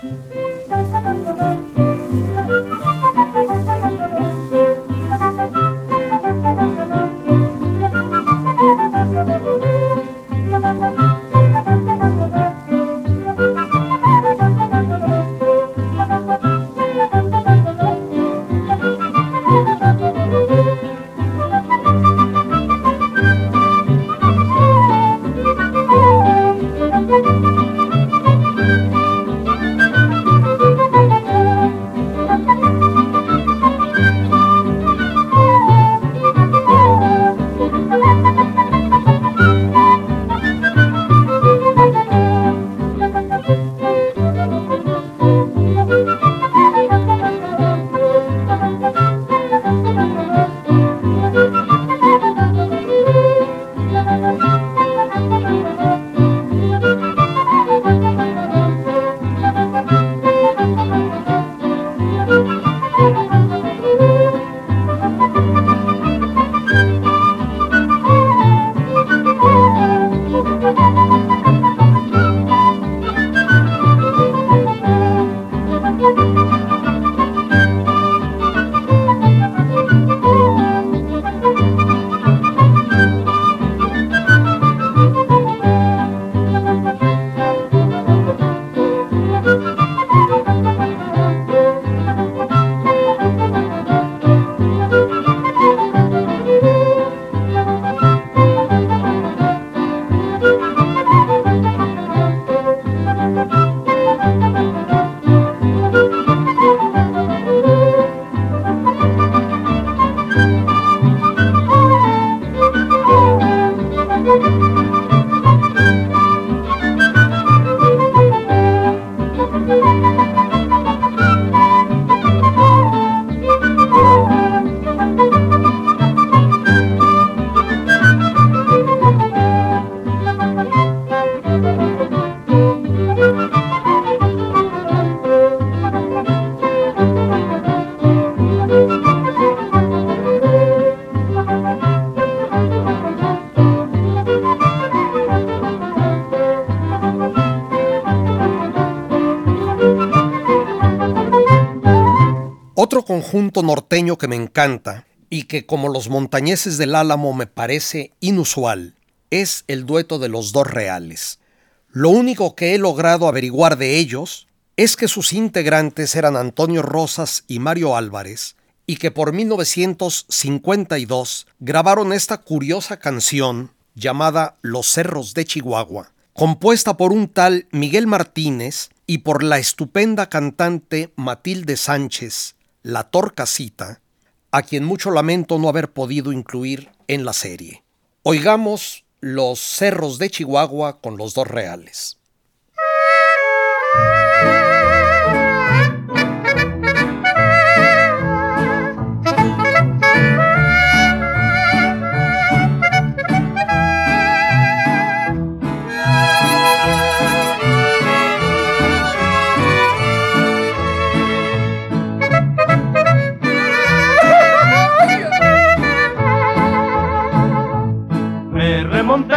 Otro conjunto norteño que me encanta y que como los montañeses del Álamo me parece inusual es el dueto de Los Dos Reales. Lo único que he logrado averiguar de ellos es que sus integrantes eran Antonio Rosas y Mario Álvarez y que por 1952 grabaron esta curiosa canción llamada Los Cerros de Chihuahua, compuesta por un tal Miguel Martínez y por la estupenda cantante Matilde Sánchez, la Torcasita, a quien mucho lamento no haber podido incluir en la serie. Oigamos Los Cerros de Chihuahua con Los Dos Reales. Remonté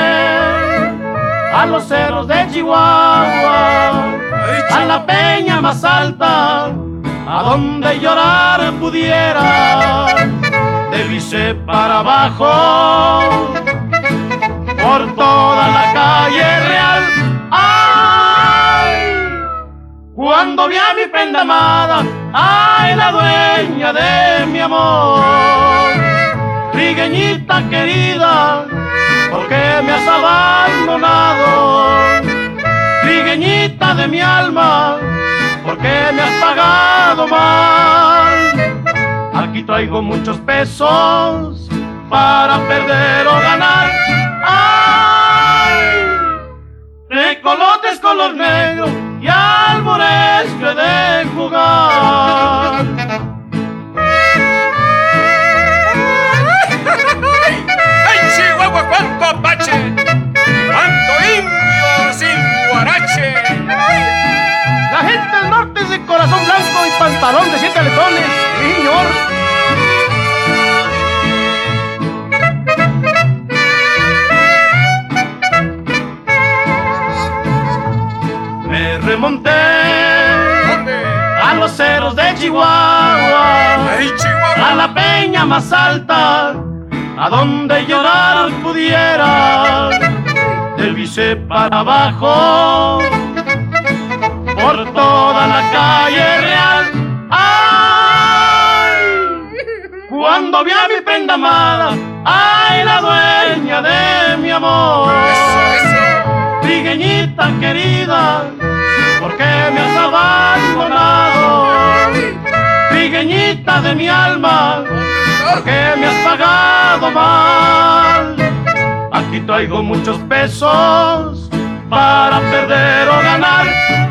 a los cerros de Chihuahua, a la peña más alta, a donde llorar pudiera. Divisé para abajo, por toda la calle real. ¡Ay! Cuando vi a mi prenda amada, ¡ay! La dueña de mi amor. Trigueñita querida, ¿por qué me has abandonado? Trigueñita de mi alma, ¿por qué me has pagado mal? Aquí traigo muchos pesos para perder o ganar. ¡Ay! Tecolotes color negro y albores que he de jugar. Chihuahua, cuánto apache, cuánto indio sin guarache. La gente del norte es de corazón blanco y pantalón de 7 aletones, señor. Me remonté a los cerros de Chihuahua, ¡Ay, Chihuahua! a la peña más alta, a donde llorar pudiera, del Bicé para abajo, por toda la calle real. ¡Ay! Cuando vi a mi prenda amada, ¡ay, la dueña de mi amor! Trigueñita querida, ¿por qué me has abandonado? Trigueñita de mi alma, ¿por qué me has pagado mal? Aquí traigo muchos pesos para perder o ganar.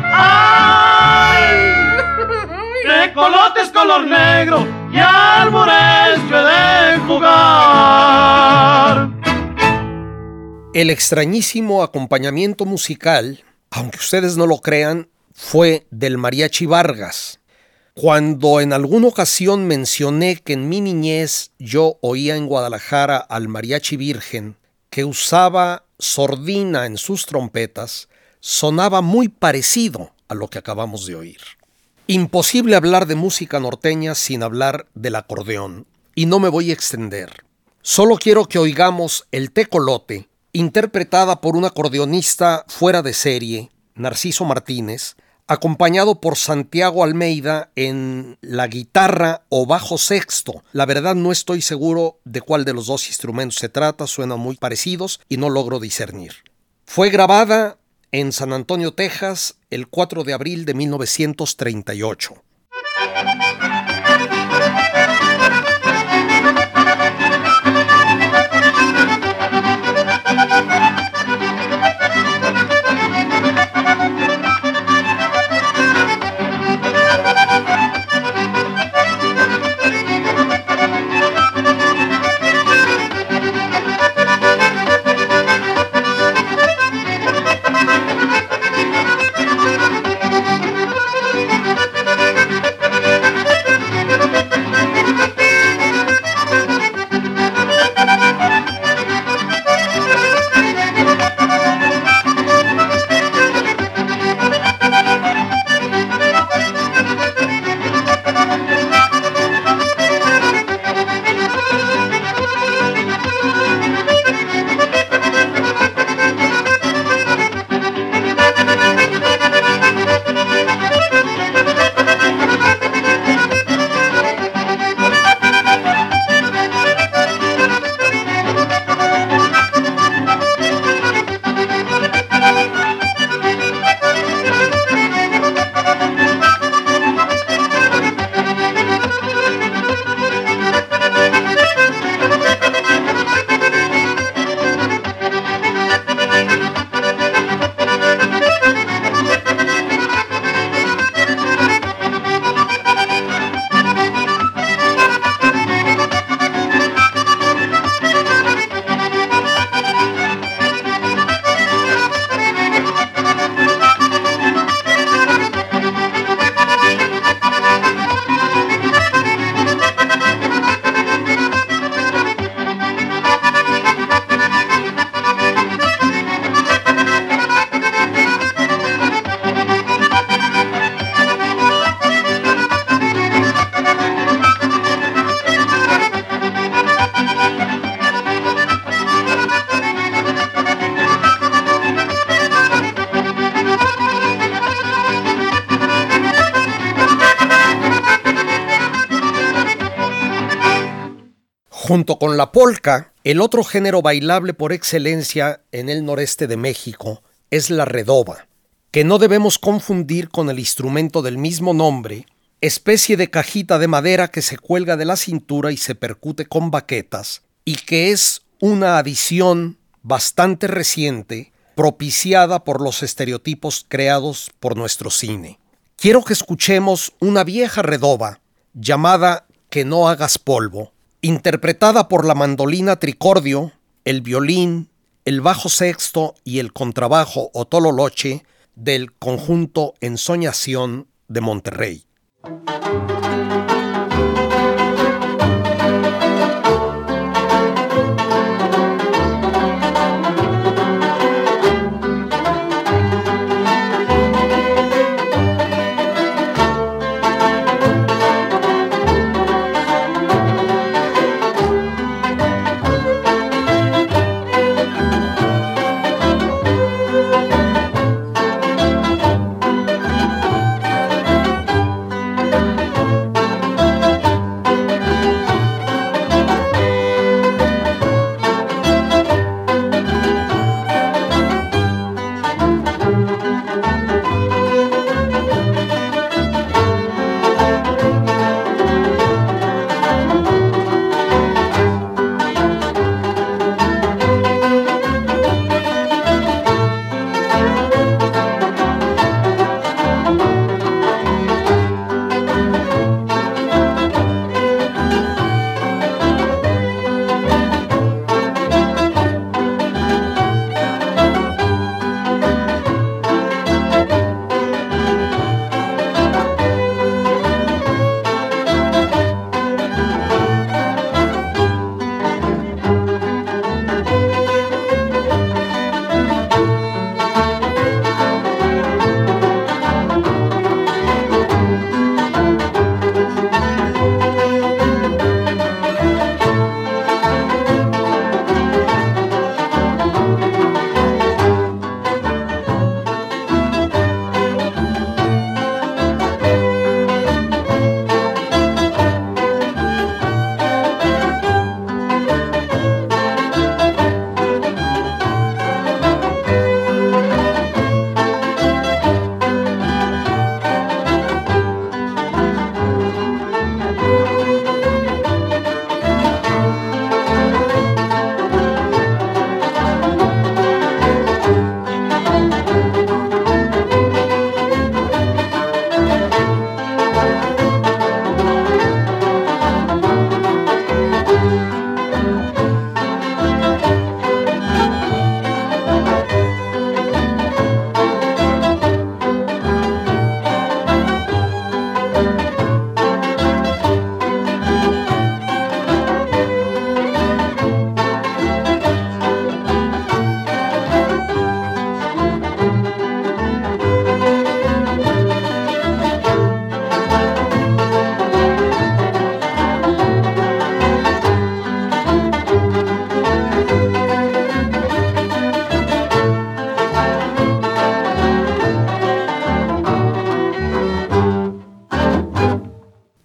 ¡Ay! Tecolotes color negro y albures yo he de jugar. El extrañísimo acompañamiento musical, aunque ustedes no lo crean, fue del Mariachi Vargas. Cuando en alguna ocasión mencioné que en mi niñez yo oía en Guadalajara al Mariachi Virgen, que usaba sordina en sus trompetas, sonaba muy parecido a lo que acabamos de oír. Imposible hablar de música norteña sin hablar del acordeón, y no me voy a extender. Solo quiero que oigamos el tecolote, interpretada por un acordeonista fuera de serie, Narciso Martínez, acompañado por Santiago Almeida en la guitarra o bajo sexto. La verdad no estoy seguro de cuál de los dos instrumentos se trata, suenan muy parecidos y no logro discernir. Fue grabada en San Antonio, Texas, el 4 de abril de 1938. Junto con la polca, el otro género bailable por excelencia en el noreste de México es la redoba, que no debemos confundir con el instrumento del mismo nombre, especie de cajita de madera que se cuelga de la cintura y se percute con baquetas, y que es una adición bastante reciente, propiciada por los estereotipos creados por nuestro cine. Quiero que escuchemos una vieja redoba llamada Que no hagas polvo, interpretada por la mandolina tricordio, el violín, el bajo sexto y el contrabajo o tololoche del conjunto Ensoñación de Monterrey.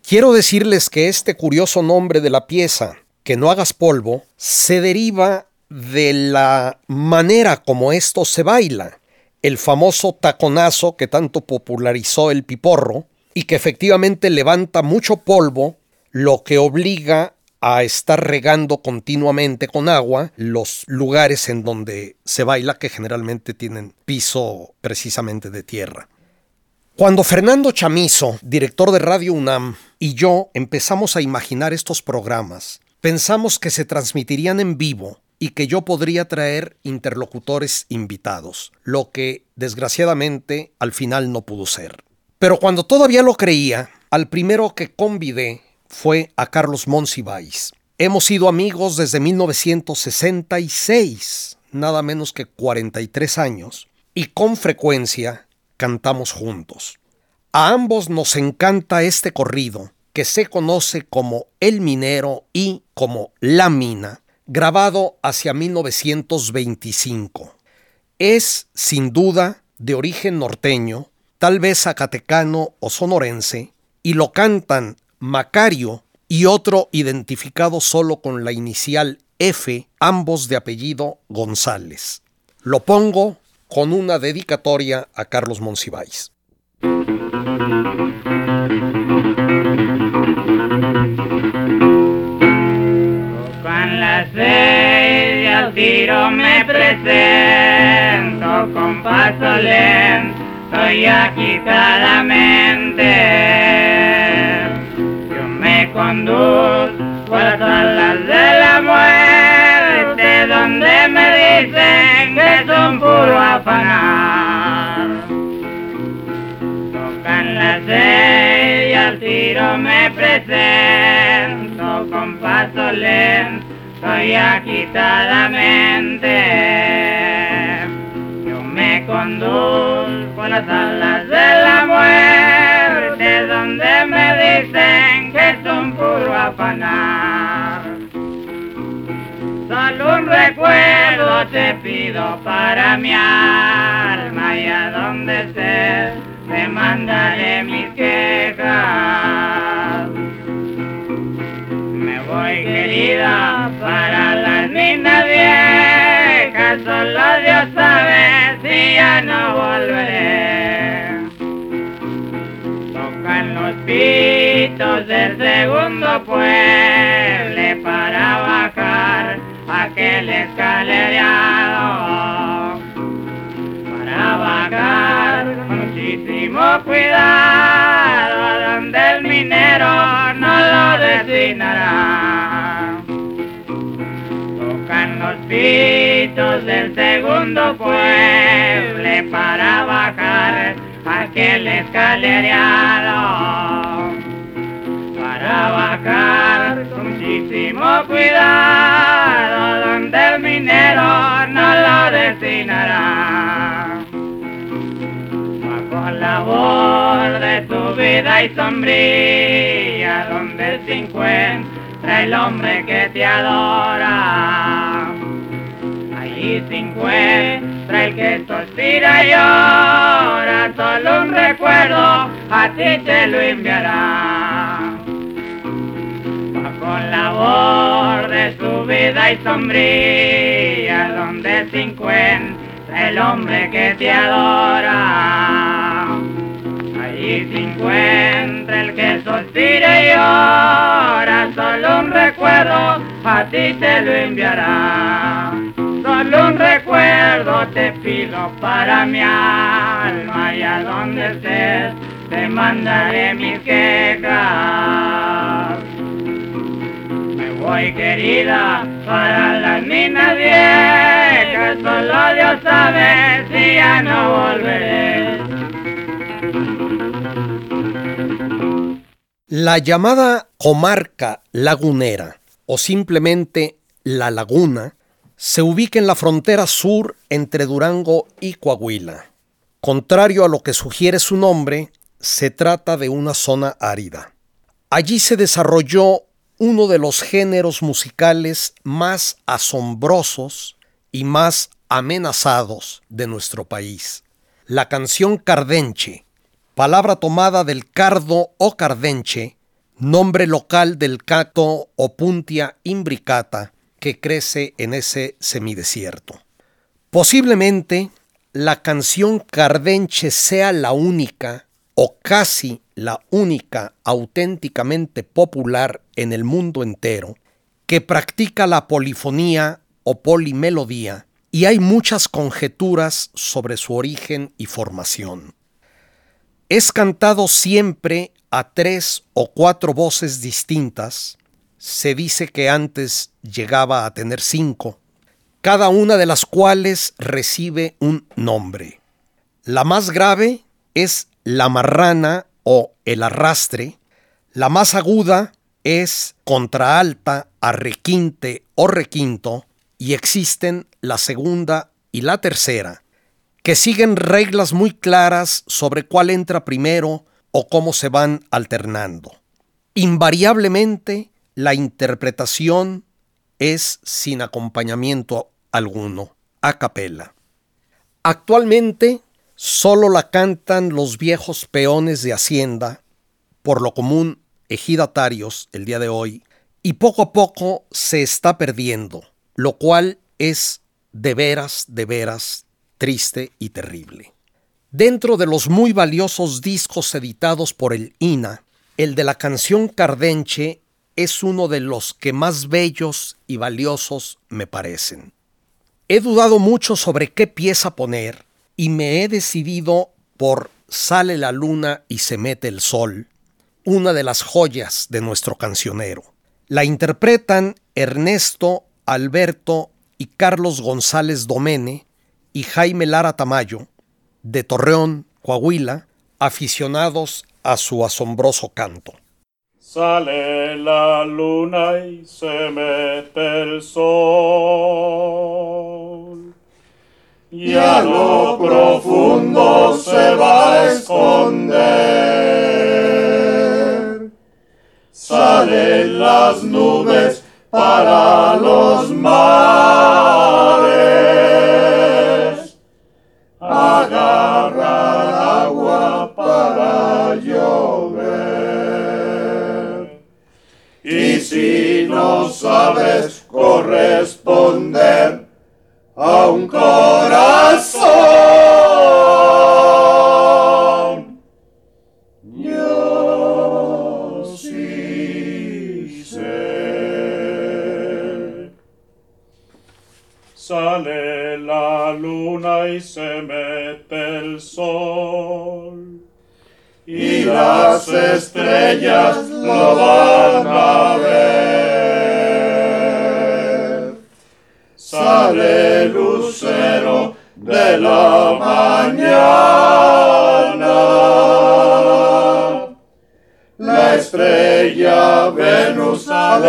Quiero decirles que este curioso nombre de la pieza, Que no hagas polvo, se deriva de la manera como esto se baila, el famoso taconazo que tanto popularizó el Piporro y que efectivamente levanta mucho polvo, lo que obliga a estar regando continuamente con agua los lugares en donde se baila, que generalmente tienen piso precisamente de tierra. Cuando Fernando Chamizo, director de Radio UNAM, y yo empezamos a imaginar estos programas, pensamos que se transmitirían en vivo y que yo podría traer interlocutores invitados, lo que desgraciadamente al final no pudo ser. Pero cuando todavía lo creía, al primero que convidé fue a Carlos Monsiváis. Hemos sido amigos desde 1966, nada menos que 43 años, y con frecuencia cantamos juntos. A ambos nos encanta este corrido, que se conoce como El Minero y como La Mina, grabado hacia 1925. Es, sin duda, de origen norteño, tal vez zacatecano o sonorense, y lo cantan Macario y otro identificado solo con la inicial F, ambos de apellido González. Lo pongo con una dedicatoria a Carlos Monsiváis. Con las 6 y al tiro me presento con paso lento y agitadamente. Yo me conduzco a las alas de la muerte, donde me dicen que es un puro afanar. Tocan las 6 y al tiro me presento con paso lento y agitadamente. Yo me conduzco a las alas de la muerte, donde me dicen que es un puro afanar. Solo un recuerdo te pido para mi alma, y a donde estés te mandaré mis quejas. Me voy, querida, para las minas viejas, solo Dios sabe si ya no volveré. Tocan los pitos del segundo pueblo para bajar aquel escalereado, para bajar con muchísimo cuidado, donde el minero no lo destinará. Tocan los pitos del segundo pueblo para bajar aquel escalereado, para bajar con muchísimo cuidado, donde el minero no lo destinará. Bajo la labor de tu vida y sombría, donde se encuentra el hombre que te adora. Allí se encuentra el que suspira y llora, solo un recuerdo a ti te lo enviará. Bajo la labor de su vida y sombría, donde se encuentra el hombre que te adora. Allí se encuentra el que suspira y llora, solo un recuerdo a ti te lo enviará. Solo un recuerdo te pido para mi alma, y a donde estés te mandaré mis quejas. Me voy, querida, para las minas viejas, solo Dios sabe si ya no volveré. La llamada comarca lagunera, o simplemente La Laguna, se ubica en la frontera sur entre Durango y Coahuila. Contrario a lo que sugiere su nombre, se trata de una zona árida. Allí se desarrolló uno de los géneros musicales más asombrosos y más amenazados de nuestro país. La canción cardenche, palabra tomada del cardo o cardenche, nombre local del cacto Opuntia imbricata que crece en ese semidesierto. Posiblemente la canción cardenche sea la única o casi la única auténticamente popular en el mundo entero que practica la polifonía o polimelodía, y hay muchas conjeturas sobre su origen y formación. Es cantado siempre a 3 o 4 voces distintas, se dice que antes llegaba a tener 5, cada una de las cuales recibe un nombre. La más grave es la marrana o el arrastre, la más aguda es contraalta, arrequinte o requinto, y existen la segunda y la tercera, que siguen reglas muy claras sobre cuál entra primero o cómo se van alternando. Invariablemente, la interpretación es sin acompañamiento alguno, a capela. Actualmente, solo la cantan los viejos peones de hacienda, por lo común ejidatarios el día de hoy, y poco a poco se está perdiendo, lo cual es de veras triste y terrible. Dentro de los muy valiosos discos editados por el INA, el de la canción cardenche es uno de los que más bellos y valiosos me parecen. He dudado mucho sobre qué pieza poner y me he decidido por Sale la luna y se mete el sol, una de las joyas de nuestro cancionero. La interpretan Ernesto, Alberto y Carlos González Domene y Jaime Lara Tamayo, de Torreón, Coahuila, aficionados a su asombroso canto. Sale la luna y se mete el sol, y a lo profundo se va a esconder. Salen las nubes para los mares, agarrar agua para llover. Y si no sabes corresponder a un corazón, yo sí sé. Sale la luna y se mete el sol, y las estrellas lo van a ver. Sale el lucero de la mañana, la estrella Venus al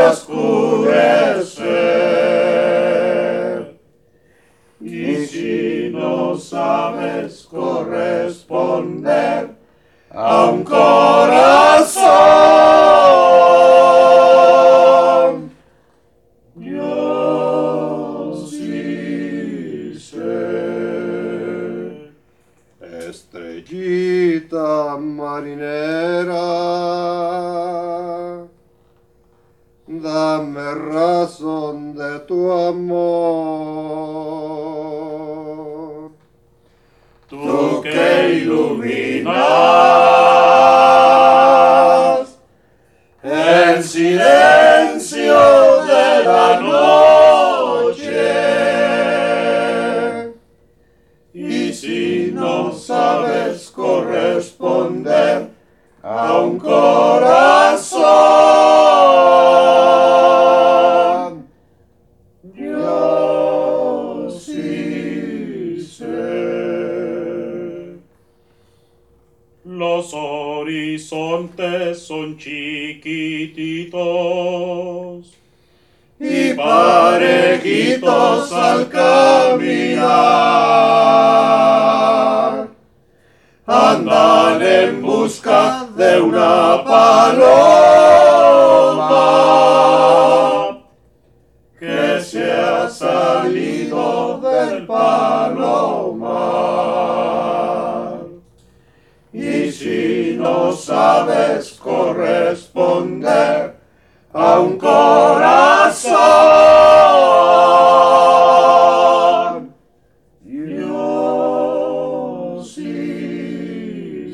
oscurecer. Y si no sabes corresponder a un corazón, yo sí sé. Estrellita marinera, dame razón de tu amor. Tú que iluminas el silencio de la noche, y si no sabes corresponder a un corazón, yo sí sé. Los horizontes son chiquititos y parejitos al caminar. Andan en busca de una paloma que se ha salido del palomar. Y si no sabes corresponder un corazón. Yo sí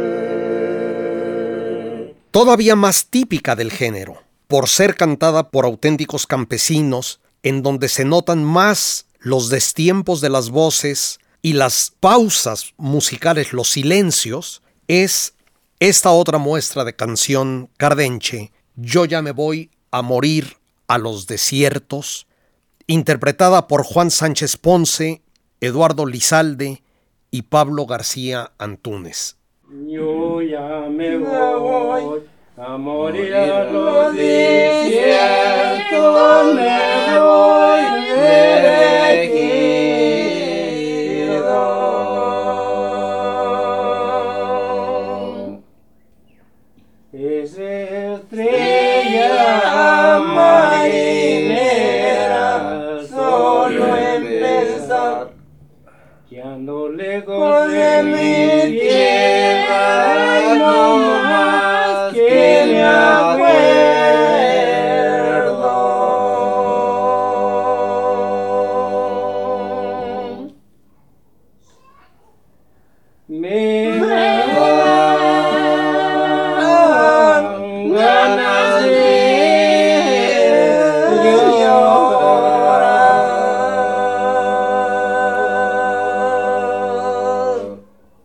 sé. Todavía más típica del género, por ser cantada por auténticos campesinos, en donde se notan más los destiempos de las voces y las pausas musicales, los silencios, es esta otra muestra de canción cardenche, Yo ya me voy a morir a los desiertos, interpretada por Juan Sánchez Ponce, Eduardo Lizalde y Pablo García Antúnez. Yo ya me voy a morir a los desiertos, me voy elegido. Esa estrella marinera, solo en pensar que ando lejos de mi tierra, no más que me acuerdo. Me dan ganas de llorar,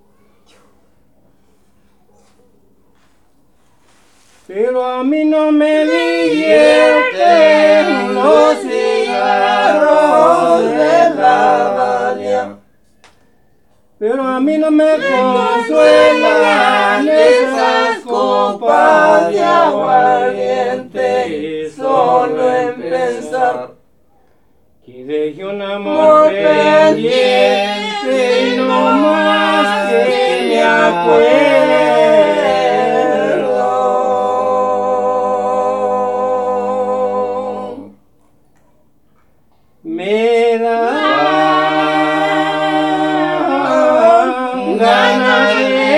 pero a mí no me divierten los cigarros de la Dalia, pero a mí no me consuelan esas copas de aguardiente, solo en pensar que dejé un amor pendiente y no más que me acuerdo. Me dan ganas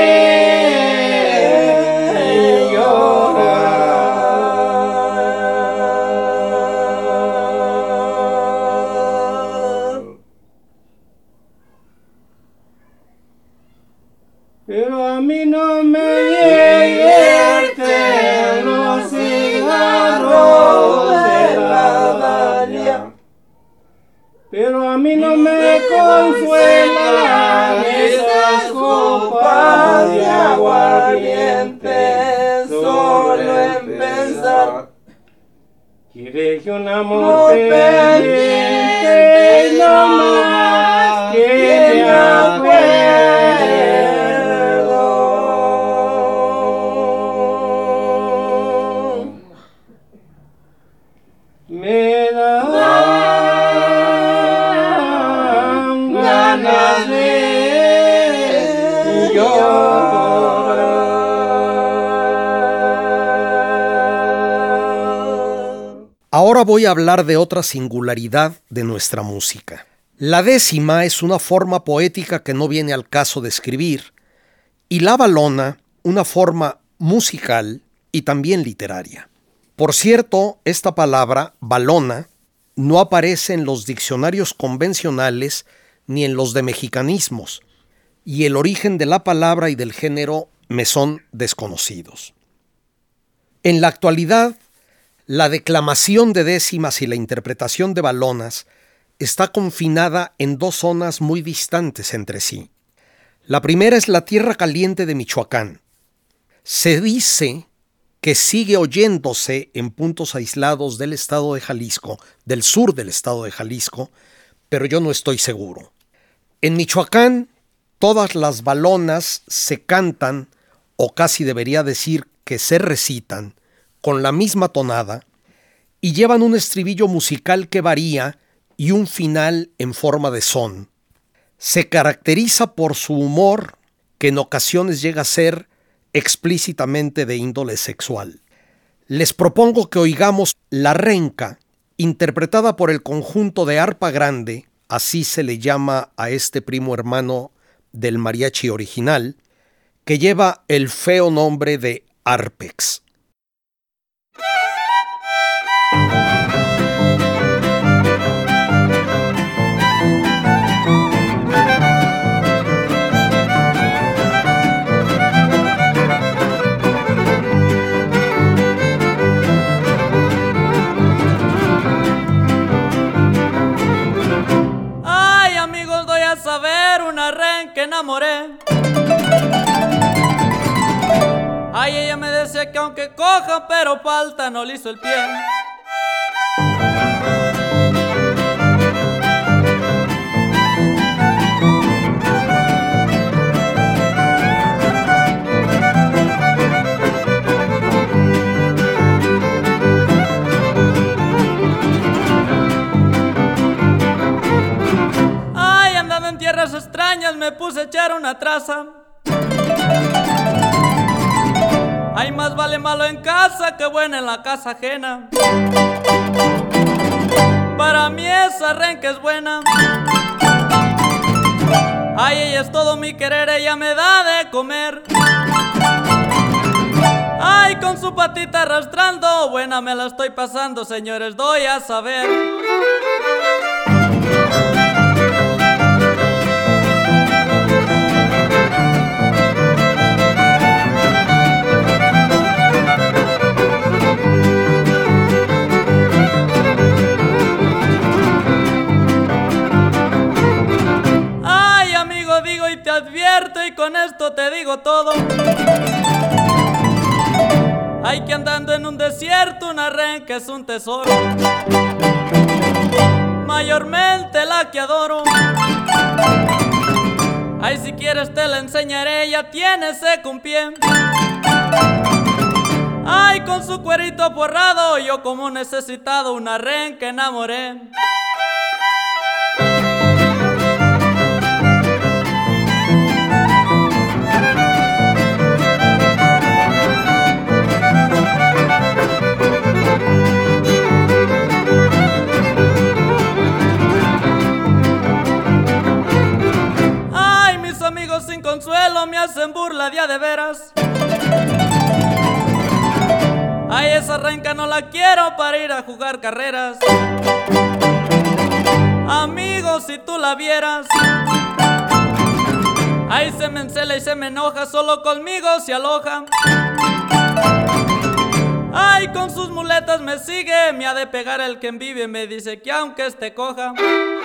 de llorar, pero a mí no me divierten los cigarros de la Dalia, pero a mí no me consuelan esas copas de aguardiente, solo en pensar que dejé un amor pendiente y no más que me acuerdo. Me dan ganas de llorar. Ahora voy a hablar de otra singularidad de nuestra música. La décima es una forma poética que no viene al caso de escribir, y la valona una forma musical y también literaria. Por cierto, esta palabra, valona, no aparece en los diccionarios convencionales ni en los de mexicanismos, y el origen de la palabra y del género me son desconocidos. En la actualidad, la declamación de décimas y la interpretación de valonas está confinada en dos zonas muy distantes entre sí. La primera es la Tierra Caliente de Michoacán. Se dice que sigue oyéndose en puntos aislados del estado de Jalisco, del sur del estado de Jalisco, pero yo no estoy seguro. En Michoacán, todas las valonas se cantan, o casi debería decir que se recitan, con la misma tonada, y llevan un estribillo musical que varía y un final en forma de son. Se caracteriza por su humor, que en ocasiones llega a ser explícitamente de índole sexual. Les propongo que oigamos La Renca, interpretada por el conjunto de arpa grande, así se le llama a este primo hermano del mariachi original, que lleva el feo nombre de Arpex. Enamoré. Ay, ella me decía que aunque coja pero falta no le hizo el pie. Extrañas me puse a echar una traza. Ay, más vale malo en casa que bueno en la casa ajena. Para mí esa renca es buena. Ay, ella es todo mi querer, ella me da de comer. Ay, con su patita arrastrando, buena me la estoy pasando, señores, doy a saber. Te advierto y con esto te digo todo. Hay que andando en un desierto, una renca es un tesoro. Mayormente la que adoro. Ay, si quieres te la enseñaré, ya tiene seco un pie. Ay, con su cuerito forrado, yo como necesitado una renca enamoré. Sin consuelo me hacen burla de veras. Ay, esa renca no la quiero para ir a jugar carreras. Amigo, si tú la vieras. Ay, se me encela y se me enoja, solo conmigo se aloja. Ay, con sus muletas me sigue, me ha de pegar el que envive, me dice que aunque esté coja.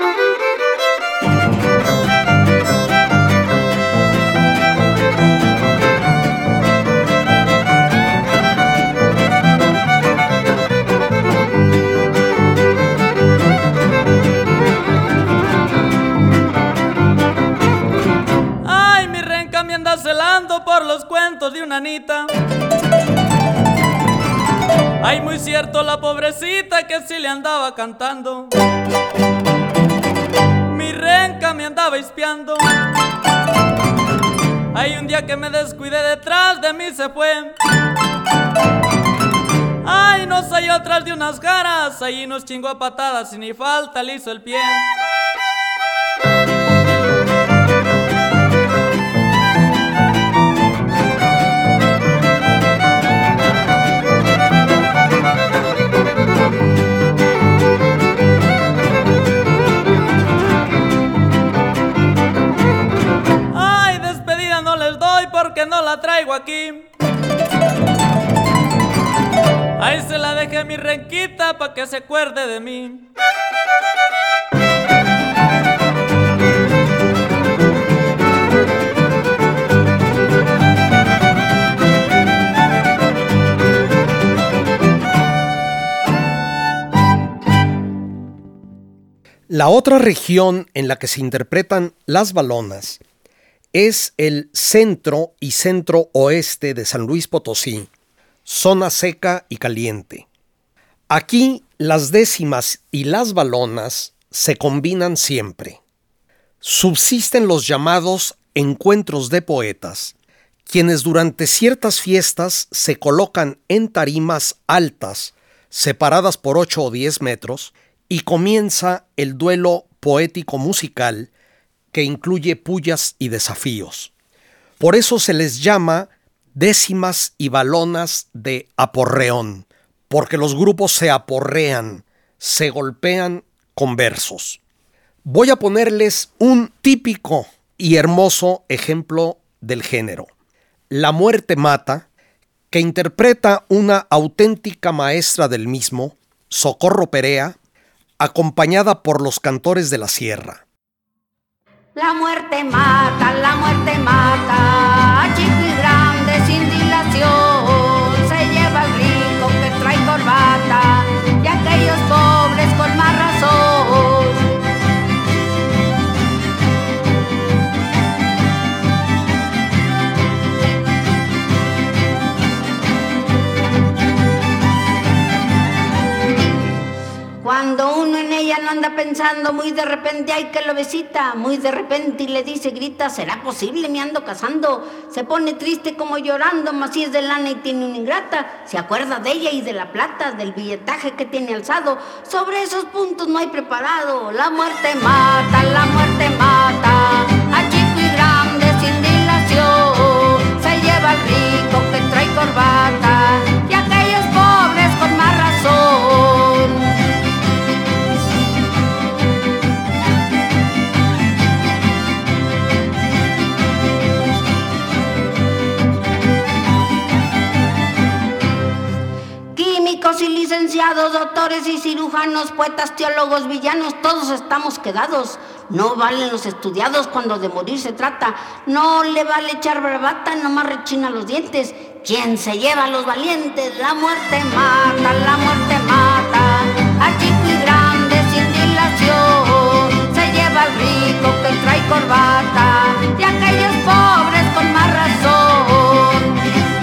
Celando por los cuentos de una Anita. Ay, muy cierto la pobrecita que sí le andaba cantando. Mi renca me andaba espiando. Ay, un día que me descuidé detrás de mí se fue. Ay, nos halló atrás de unas garas. Ahí nos chingó a patadas y ni falta le hizo el pie. Porque no la traigo aquí. Ahí se la dejé mi renquita pa' que se acuerde de mí. La otra región en la que se interpretan las balonas es el centro y centro-oeste de San Luis Potosí, zona seca y caliente. Aquí las décimas y las balonas se combinan siempre. Subsisten los llamados encuentros de poetas, quienes durante ciertas fiestas se colocan en tarimas altas, separadas por 8 o 10 metros, y comienza el duelo poético-musical que incluye pullas y desafíos. Por eso se les llama décimas y balonas de aporreón, porque los grupos se aporrean, se golpean con versos. Voy a ponerles un típico y hermoso ejemplo del género. La muerte mata, que interpreta una auténtica maestra del mismo, Socorro Perea, acompañada por los Cantores de la Sierra. La muerte mata, a chico y grande sin dilación, se lleva al rico que trae corbata y a aquellos pobres con más razón. Cuando uno en ella no anda pensando, muy de repente hay que lo visita, muy de repente y le dice, grita, ¿será posible? Me ando casando. Se pone triste como llorando, mas si es de lana y tiene una ingrata, se acuerda de ella y de la plata, del billetaje que tiene alzado. Sobre esos puntos no hay preparado. La muerte mata, a chico y grande sin dilación, se lleva al rico que trae corbata y a aquellos pobres con más razón. Y licenciados, doctores y cirujanos, poetas, teólogos, villanos, todos estamos quedados. No valen los estudiados cuando de morir se trata. No le vale echar bravata, nomás rechina los dientes. ¿Quién se lleva a los valientes? La muerte mata, a chico y grande sin dilación, se lleva al rico que trae corbata y a aquellos pobres con más razón.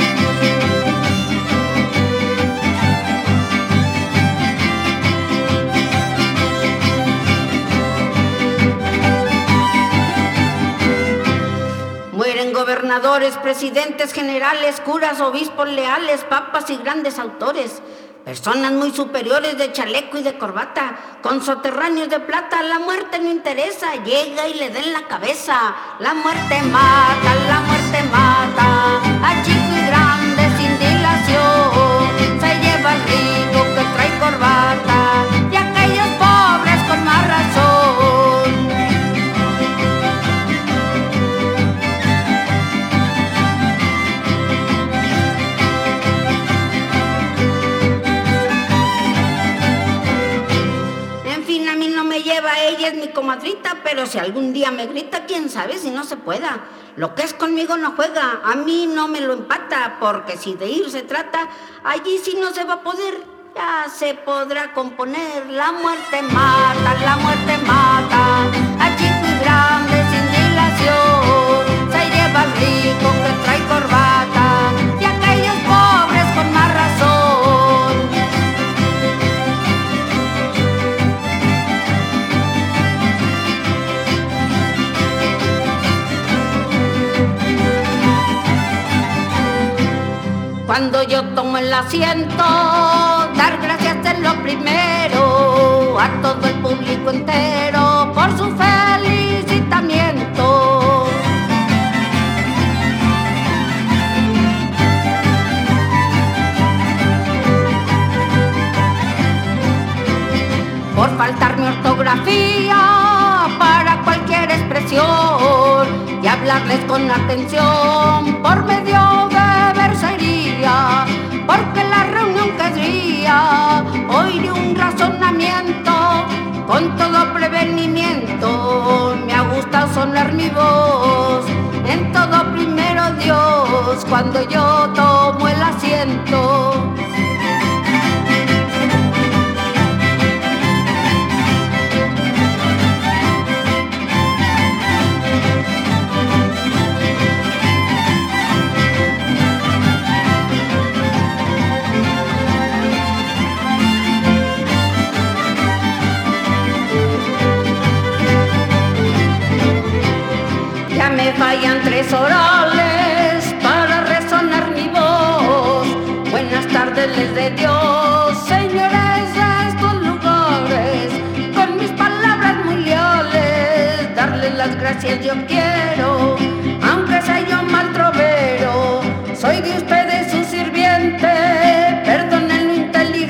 Mueren gobernadores, presidentes, generales, curas, obispos leales, papas y grandes autores. Personas muy superiores de chaleco y de corbata, con soterráneos de plata. La muerte no interesa, llega y le den la cabeza. La muerte mata, a chico y grande sin dilación, se lleva al rico que trae corbata y a aquellos pobres con más razón. Ella es mi comadrita, pero si algún día me grita, quién sabe si no se pueda. Lo que es conmigo no juega, a mí no me lo empata, porque si de ir se trata, allí sí no se va a poder, ya se podrá componer. La muerte mata, a chico y grande sin dilación, se lleva al rico que trae corbata y a aquellos pobres con más razón. Cuando yo tomo el asiento, dar gracias es lo primero, a todo el público entero por su felicitamiento. Por faltarme ortografía para cualquier expresión y hablarles con atención por medio de versería, porque la reunión querría oír un razonamiento con todo prevenimiento. Me ha gustado sonar mi voz, en todo primero Dios, cuando yo tomo el asiento. Me fallan 3 orales para resonar mi voz. Buenas tardes les de Dios, señores de estos lugares. Con mis palabras muy leales, darles las gracias yo quiero, aunque sea yo mal trovero. Soy de ustedes su sirviente, perdonen lo inteligente.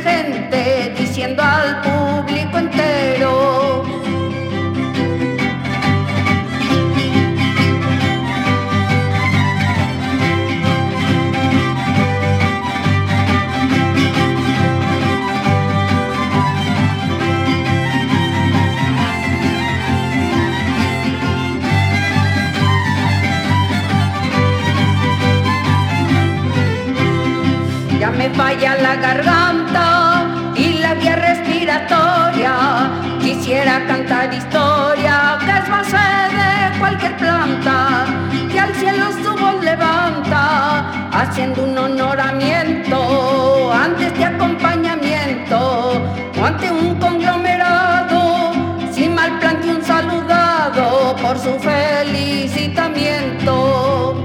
Ya me falla la garganta y la vía respiratoria. Quisiera cantar historia que es base de cualquier planta, que al cielo su voz levanta, haciendo un honoramiento ante este acompañamiento o ante un conglomerado, sin mal plante un saludado por su felicitamiento.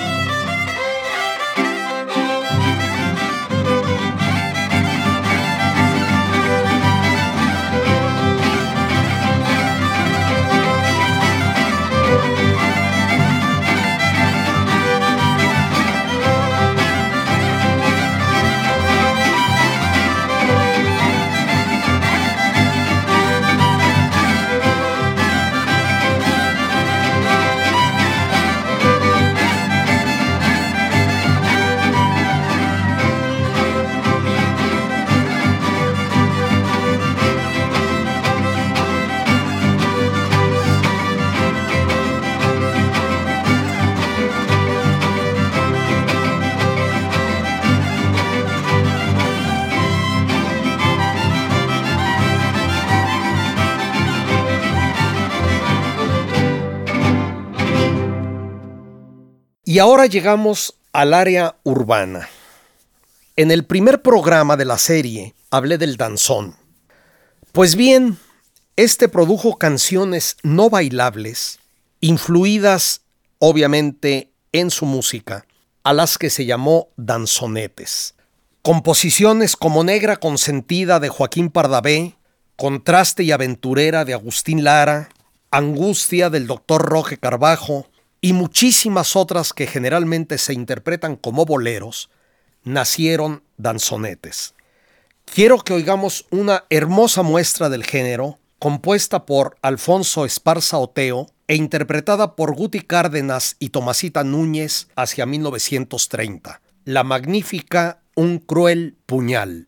Y ahora llegamos al área urbana. En el primer programa de la serie hablé del danzón. Pues bien, este produjo canciones no bailables, influidas obviamente en su música, a las que se llamó danzonetes. Composiciones como Negra Consentida de Joaquín Pardavé, Contraste y Aventurera de Agustín Lara, Angustia del Dr. Roque Carbajo, y muchísimas otras que generalmente se interpretan como boleros, nacieron danzonetes. Quiero que oigamos una hermosa muestra del género, compuesta por Alfonso Esparza Oteo e interpretada por Guti Cárdenas y Tomasita Núñez hacia 1930. La magnífica Un cruel puñal.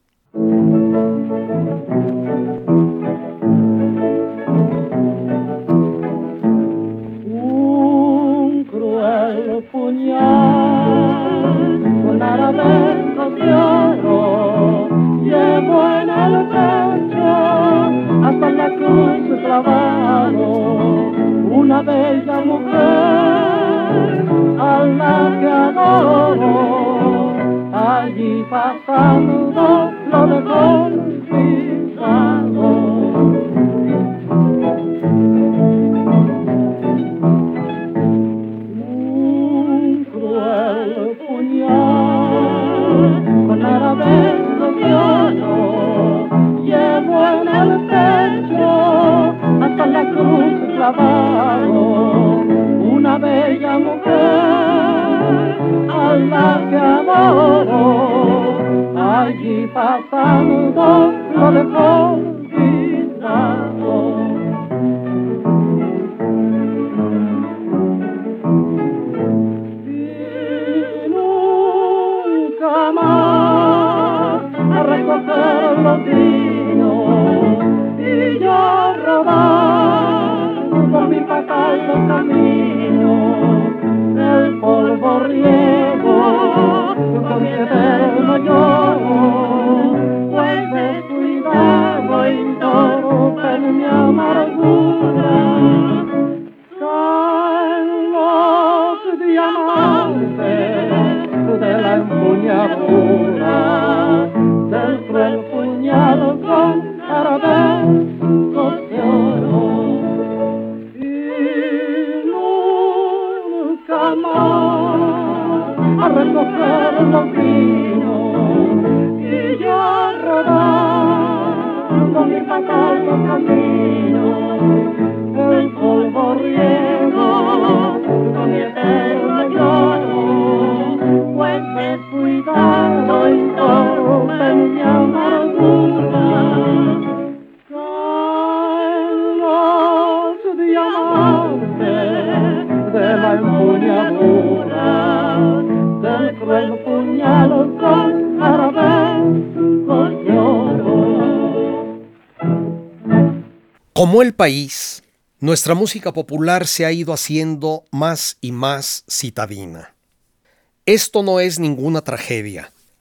Con arabescos de oro llevo en el pecho hasta la cruz clavado una bella mujer a la que adoro. Allí pasando lo dejó pisado. Con arabescos de oro llevo en el pecho hasta la cruz clavado una bella mujer a la que adoro. Allí pasando lo dejó pisado. Recoger los vinos y yo rodar por mi fatal camino, el polvo riego con mi eterno lloro, pues descuidado interrumpen mi amargura. Caen los diamantes de la empuñadura del cruel puñal con arabescos de oro. Y nunca más a recoger los vinos y yo rodando mi fatal camino, el polvo riego con mi eterno lloro, pues descuidado interrumpen mi amargura. Caen los diamantes de la empuñadura del cruel puñal con arabescos de oro. Como el país, nuestra música popular se ha ido haciendo más y más citadina. Esto no es ninguna tragedia.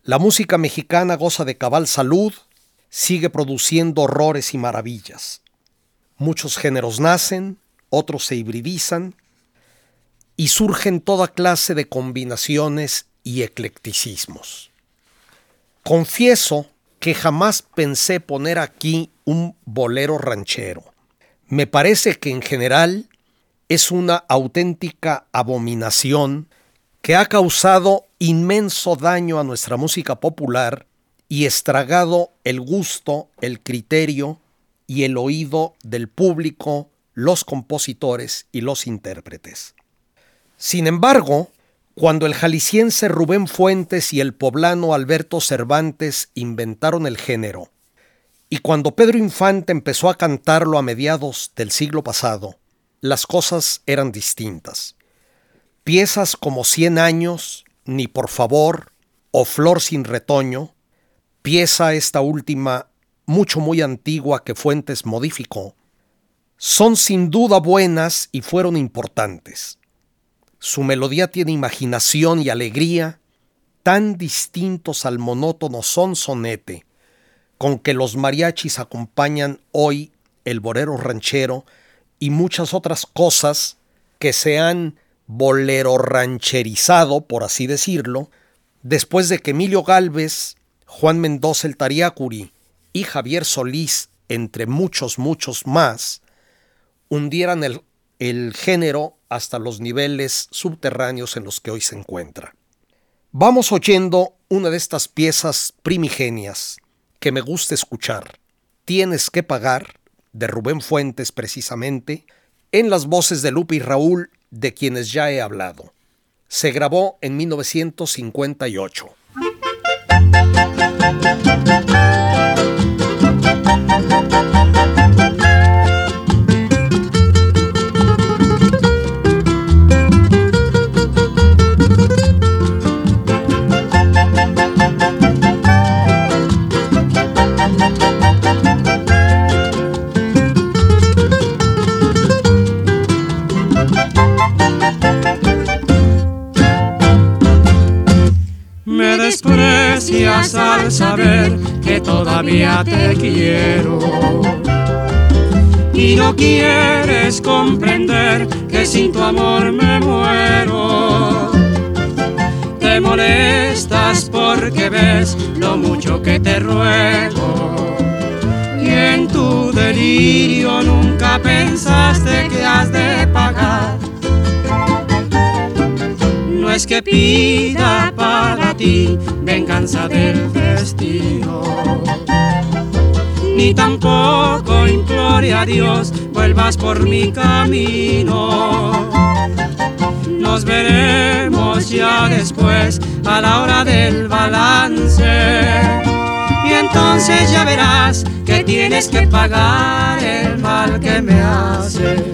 La música mexicana goza de cabal salud, sigue produciendo horrores y maravillas. Muchos géneros nacen, otros se hibridizan y surgen toda clase de combinaciones y eclecticismos. Confieso que jamás pensé poner aquí un bolero ranchero. Me parece que en general es una auténtica abominación que ha causado inmenso daño a nuestra música popular y estragado el gusto, el criterio y el oído del público, los compositores y los intérpretes. Sin embargo, cuando el jalisciense Rubén Fuentes y el poblano Alberto Cervantes inventaron el género, y cuando Pedro Infante empezó a cantarlo a mediados del siglo pasado, las cosas eran distintas. Piezas como 100 años, Ni por favor o Flor sin retoño, pieza esta última muy antigua que Fuentes modificó, son sin duda buenas y fueron importantes. Su melodía tiene imaginación y alegría, tan distintos al monótono sonsonete con que los mariachis acompañan hoy el bolero ranchero y muchas otras cosas que se han bolero rancherizado, por así decirlo, después de que Emilio Gálvez, Juan Mendoza el Tariacuri y Javier Solís, entre muchos más, hundieran el género hasta los niveles subterráneos en los que hoy se encuentra. Vamos oyendo una de estas piezas primigenias que me gusta escuchar, Tienes que pagar, de Rubén Fuentes precisamente, en las voces de Lupe y Raúl, de quienes ya he hablado. Se grabó en 1958. Me desprecias al saber que todavía te quiero y no quieres comprender que sin tu amor me muero. Te molestas porque ves lo mucho que te ruego y en tu delirio nunca pensaste que has de pagar. No es que pida para ti venganza del destino, ni tampoco implore a Dios vuelvas por mi camino. Nos veremos ya después a la hora del balance y entonces ya verás que tienes que pagar el mal que me haces.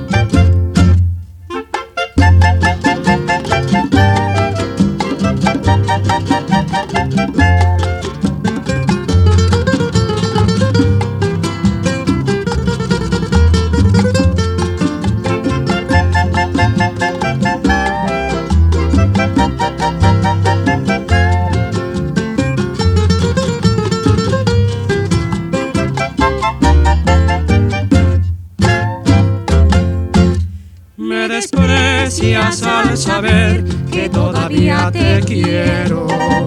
Me desprecias al saber que todavía te quiero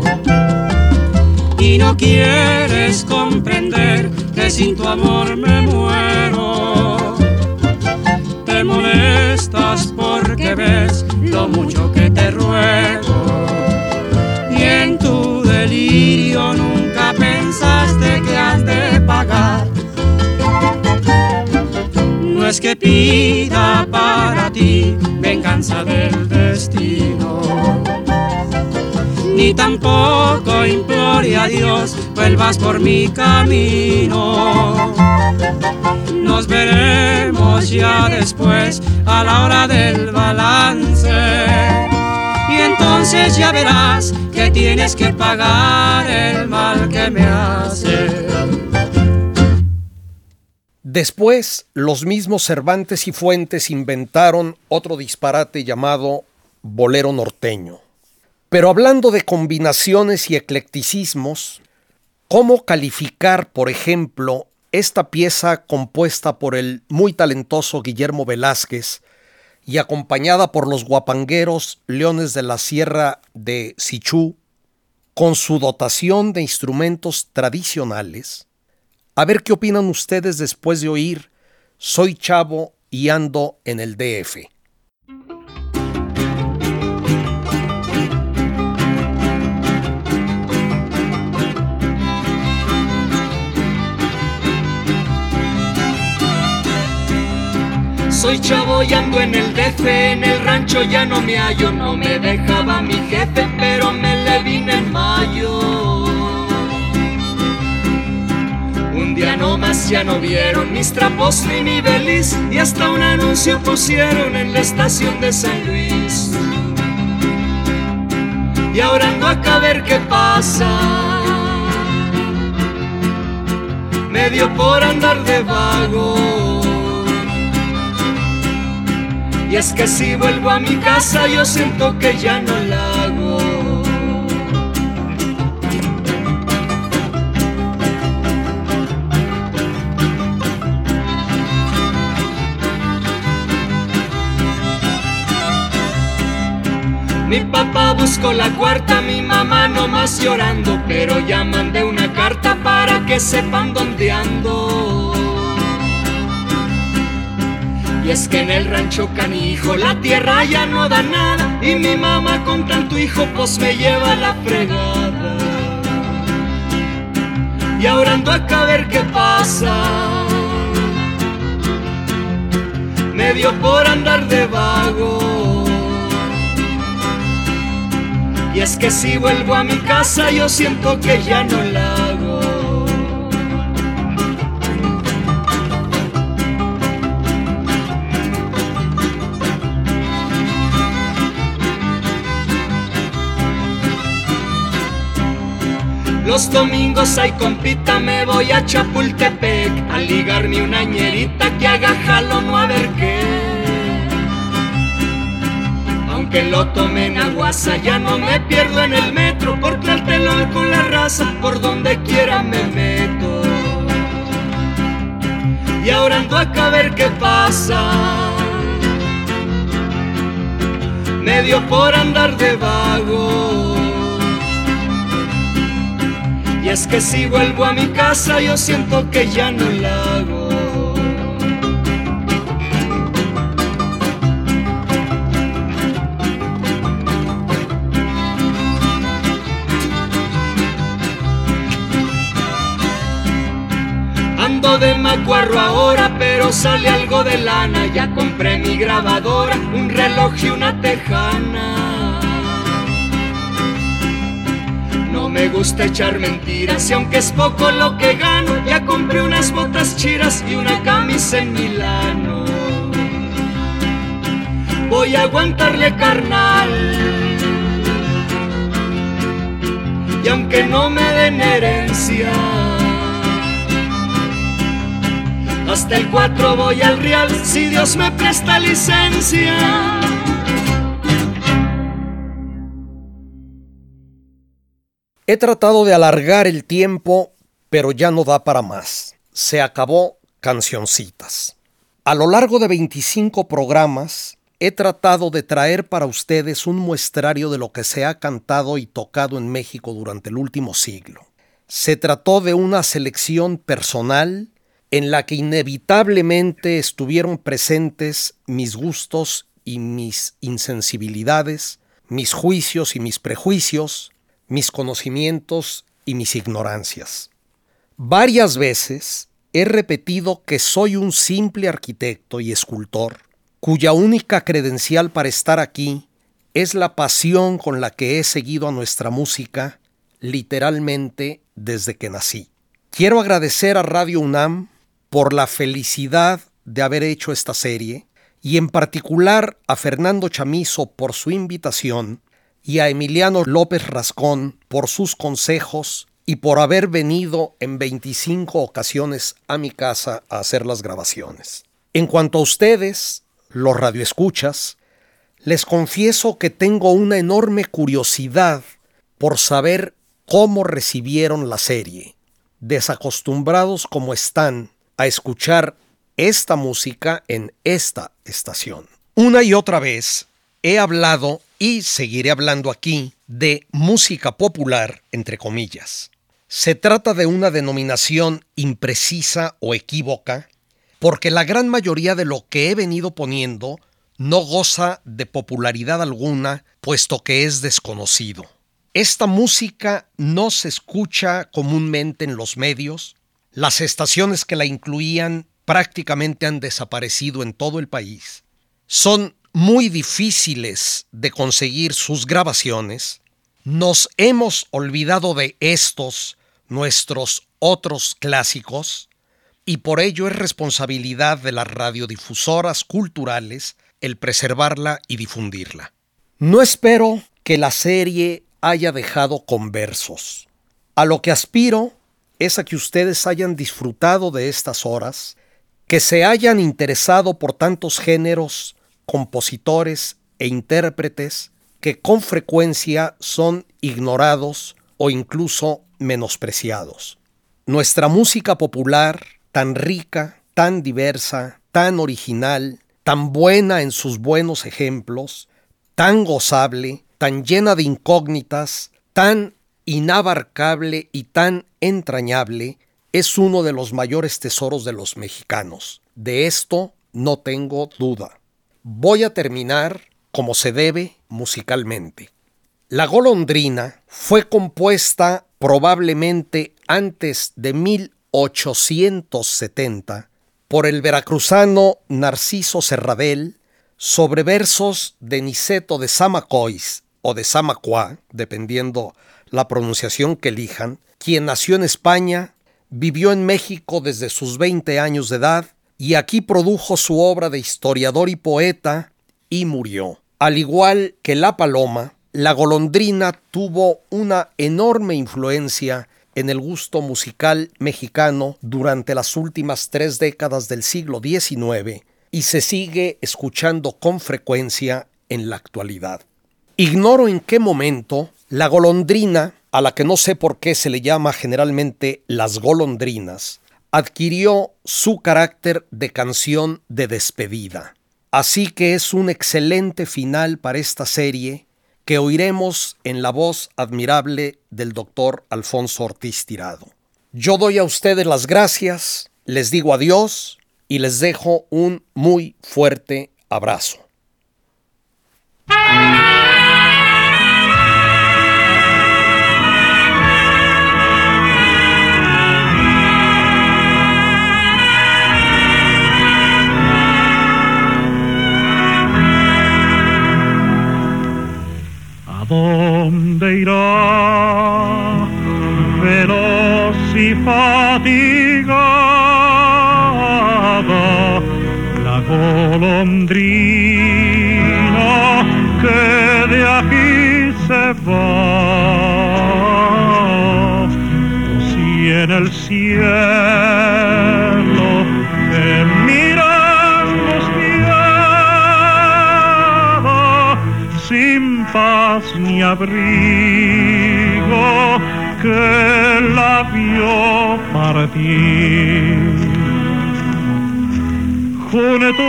y no quieres comprender que sin tu amor me muero. Te molestas porque ves lo mucho que te ruego y en tu delirio nunca pensaste que has de pagar. No es que pida para ti venganza del destino, ni tampoco implore a Dios vuelvas por mi camino. Nos veremos ya después a la hora del balance y entonces ya verás que tienes que pagar el mal que me hace. Después, los mismos Cervantes y Fuentes inventaron otro disparate llamado bolero norteño. Pero hablando de combinaciones y eclecticismos, ¿cómo calificar, por ejemplo, esta pieza compuesta por el muy talentoso Guillermo Velázquez y acompañada por los guapangueros Leones de la Sierra de Sichú, con su dotación de instrumentos tradicionales? A ver qué opinan ustedes después de oír Soy chavo y ando en el DF. Soy chavo y ando en el DF, en el rancho ya no me hallo. No me dejaba mi jefe, pero me le vine en mayo. Un día nomás ya no vieron mis trapos ni mi beliz, y hasta un anuncio pusieron en la estación de San Luis. Y ahora ando acá a ver qué pasa. Me dio por andar de vago. Y es que si vuelvo a mi casa yo siento que ya no la hago. Mi papá buscó la cuarta, mi mamá nomás llorando, pero ya mandé una carta para que sepan dónde ando. Y es que en el rancho canijo la tierra ya no da nada, y mi mamá con tanto hijo pues me lleva a la fregada. Y ahora ando acá a ver qué pasa. Me dio por andar de vago. Y es que si vuelvo a mi casa yo siento que ya no la hago. Los domingos ay compita me voy a Chapultepec a ligarme una ñerita que haga jalón o a ver qué. Aunque lo tome en Aguasa ya no me pierdo en el metro, por Tlaltelolco con la raza por donde quiera me meto. Y ahora ando acá a ver qué pasa. Me dio por andar de vago. Y es que si vuelvo a mi casa yo siento que ya no la hago. Ando de macuarro ahora, pero sale algo de lana. Ya compré mi grabadora, un reloj y una tejana. No me gusta echar mentiras, y aunque es poco lo que gano, ya compré unas botas chiras y una camisa en Milano. Voy a aguantarle, carnal, y aunque no me den herencia, hasta el 4 voy al Real, si Dios me presta licencia. He tratado de alargar el tiempo, pero ya no da para más. Se acabó Cancioncitas. A lo largo de 25 programas, he tratado de traer para ustedes un muestrario de lo que se ha cantado y tocado en México durante el último siglo. Se trató de una selección personal en la que inevitablemente estuvieron presentes mis gustos y mis insensibilidades, mis juicios y mis prejuicios, mis conocimientos y mis ignorancias. Varias veces he repetido que soy un simple arquitecto y escultor, cuya única credencial para estar aquí es la pasión con la que he seguido a nuestra música, literalmente desde que nací. Quiero agradecer a Radio UNAM por la felicidad de haber hecho esta serie, y en particular a Fernando Chamizo por su invitación, y a Emiliano López Rascón por sus consejos y por haber venido en 25 ocasiones a mi casa a hacer las grabaciones. En cuanto a ustedes, los radioescuchas, Les confieso que tengo una enorme curiosidad por saber cómo recibieron la serie, desacostumbrados como están a escuchar esta música en esta estación. Una y otra vez he hablado y seguiré hablando aquí de música popular, entre comillas. Se trata de una denominación imprecisa o equívoca, porque la gran mayoría de lo que he venido poniendo no goza de popularidad alguna, puesto que es desconocido. Esta música no se escucha comúnmente en los medios. Las estaciones que la incluían prácticamente han desaparecido en todo el país. Son muy difíciles de conseguir sus grabaciones. Nos hemos olvidado de estos, nuestros otros clásicos, y por ello es responsabilidad de las radiodifusoras culturales el preservarla y difundirla. No espero que la serie haya dejado conversos. A lo que aspiro es a que ustedes hayan disfrutado de estas horas, que se hayan interesado por tantos géneros, compositores e intérpretes que con frecuencia son ignorados o incluso menospreciados. Nuestra música popular, tan rica, tan diversa, tan original, tan buena en sus buenos ejemplos, tan gozable, tan llena de incógnitas, tan inabarcable y tan entrañable, es uno de los mayores tesoros de los mexicanos. De esto no tengo duda. Voy a terminar como se debe musicalmente. La Golondrina fue compuesta probablemente antes de 1870 por el veracruzano Narciso Serradell sobre versos de Niceto de Zamacois o de Zamacua, dependiendo la pronunciación que elijan, quien nació en España, vivió en México desde sus 20 años de edad y aquí produjo su obra de historiador y poeta y murió. Al igual que La Paloma, La Golondrina tuvo una enorme influencia en el gusto musical mexicano durante las últimas 3 décadas del siglo XIX y se sigue escuchando con frecuencia en la actualidad. Ignoro en qué momento La Golondrina, a la que no sé por qué se le llama generalmente Las Golondrinas, adquirió su carácter de canción de despedida. Así que es un excelente final para esta serie que oiremos en la voz admirable del doctor Alfonso Ortiz Tirado. Yo doy a ustedes las gracias, les digo adiós y les dejo un muy fuerte abrazo. ¿A dónde irá veloz y fatigada la golondrina que de aquí se va? O si en el cielo que mira sin paz ni abrigo que la vio partir. Junto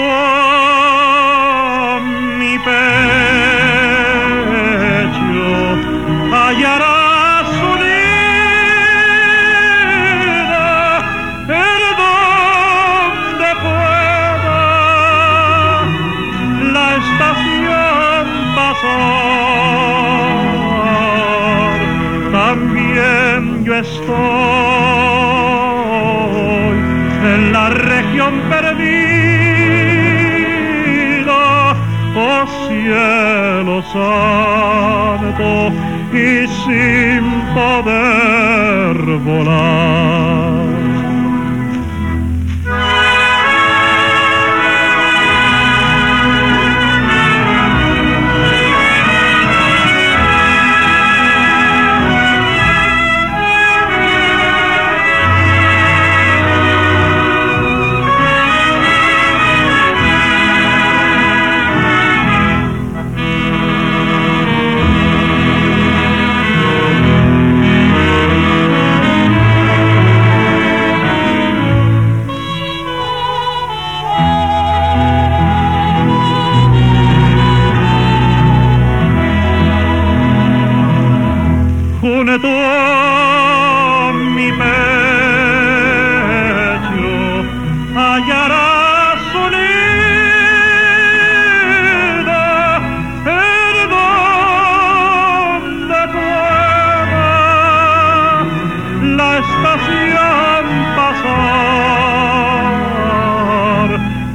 a mi pecho hallará su nido en donde pueda la estación pasar. También yo estoy en la región perdida, oh cielo santo, y sin poder volar.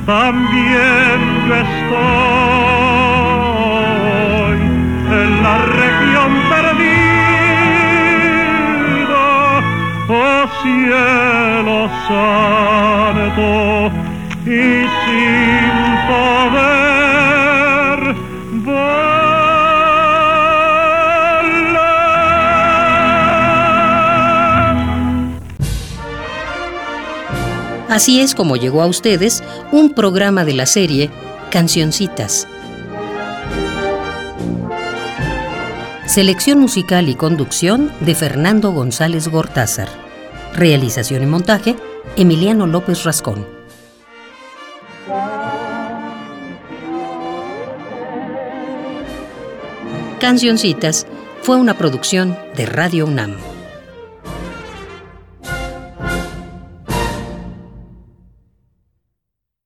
también yo estoy en la región perdida, oh cielo santo, y sin poder volar. Así es como llegó a ustedes un programa de la serie Cancioncitas. Selección musical y conducción de Fernando González Gortázar. Realización y montaje, Emiliano López Rascón. Cancioncitas fue una producción de Radio UNAM.